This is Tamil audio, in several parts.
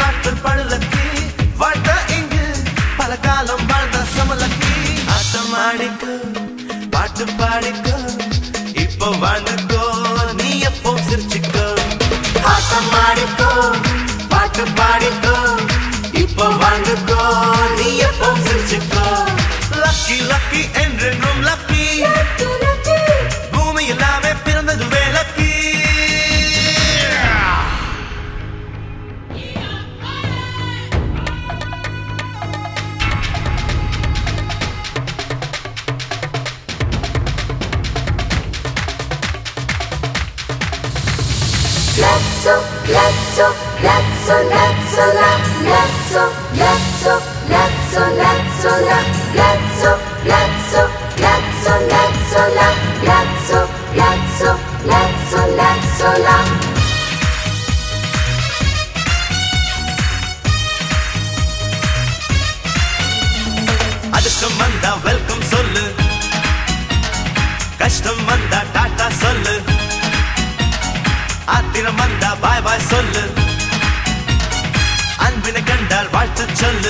நாட்கள் பழுலக்கி வாழ்ந்த இங்கு பல காலம் வாழ்ந்த சமலக்கி ஆட்டம் ஆடிக்கோ பாட்டு பாடிக்கோ இப்போ வாழ்ந்துக்கோ நீ எப்போ சிரிச்சுக்கோ ஆட்டம் ஆடிக்கோ பாட்டு பாடிக்கோ இப்போ வாழ்ந்துக்கோ நீ எப்போ சிரிச்சுக்கோ லக்கி லக்கி என்றென்றும் லக்கி பூமி எல்லாமே பிறந்ததுவே லக்கி அதிர்ஷ்டம் வந்தா வெல்கம் சொல்லு கஷ்டம் வந்தா டாடா சொல்லு ஆத்திரம் வந்தா பாய் பாய் சொல்லு அன்பினை கண்டால் வாழ்த்து சொல்லு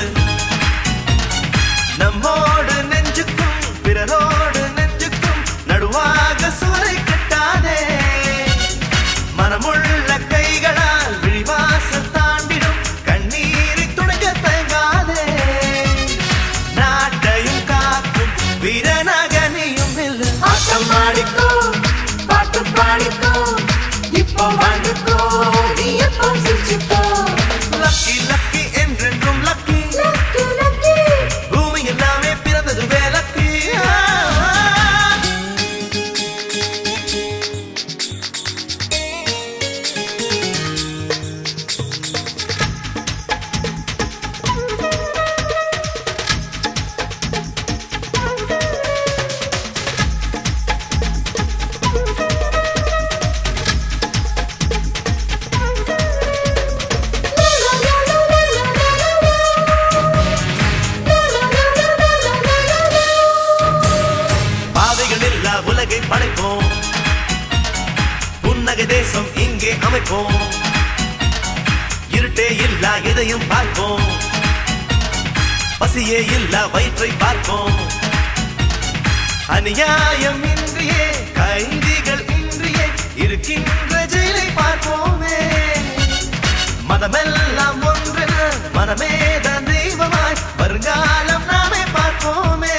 நம்மோடு நெஞ்சுக்கும் பிறரோடு நெஞ்சுக்கும் நடுவாக சூறை கட்டாதே மனமுள்ள கைகளால் விழிவாசல் தாண்டிடும் கண்ணீரை துடைக்க தயங்காதே நாட்டையும் காக்கும் வீரநகனியும் இல்லை ஆட்டம் ஆடிக்கோ பாட்டு பாடிக்கோ இப்போ வாழ்ந்துக்கோ நீ எப்போ சிரிச்சுக்கோ லக்கி லக்கி என்றென்றும் லக்கி பூமி எல்லாமே பிறந்ததுவே லக்கி உலகை படைப்போம் புன்னகை தேசம் இங்கே அமைப்போம் இருட்டே இல்லா எதையும் பார்ப்போம் பசியே இல்லா வயிற்றை பார்ப்போம் அநியாயம் இன்றியே கைதிகள் இன்றியே இருக்கின்ற ஜெயிலை பார்ப்போமே மதமெல்லாம் ஒன்றென மனமேதான் தெய்வமாய் வருங்காலம் நாமே பார்ப்போமே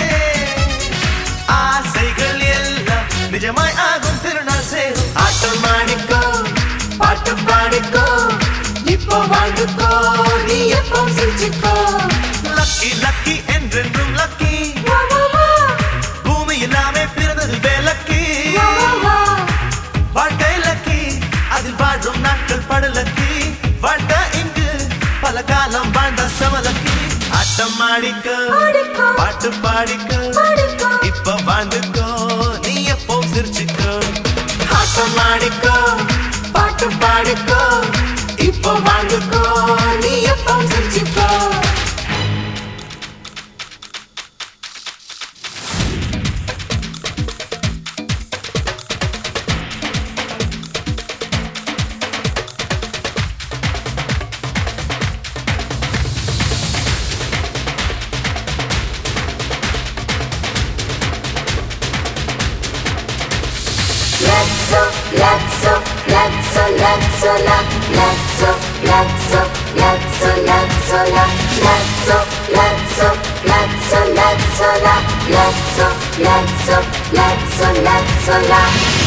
ஆசைகள் எல்லாம் நிஜமாய் ஆகும் திருநாள் சேரும் ஆட்டம் ஆடிக்கோ பாட்டு பாடிக்கோ இப்போ வாழ்ந்துக்கோ நீ எப்போ சிரிச்சுக்கோ லக்கி லக்கி என்றென்றும் லக்கி பூமி எல்லாமே பிறந்ததுவே லக்கி வாழ்க்கை லக்கி அதில் வாழும் நாட்கள் படுலக்கி வாழ்ந்த இங்கு பல காலம் வாழ்ந்த சமலக்கி ஆட்டம் ஆடிக்கோ பாட்டு பாடிக்கோ இப்ப வாழ்ந்துக்கோ நீ எப்போ சிரிச்சுக்கோ ஆட்டம் ஆடிக்கோ பாட்டு பாடிக்கோ இப்போ வாழ்ந்துக்கோ நீ எப்போ சிரிச்சுக்கோ Let's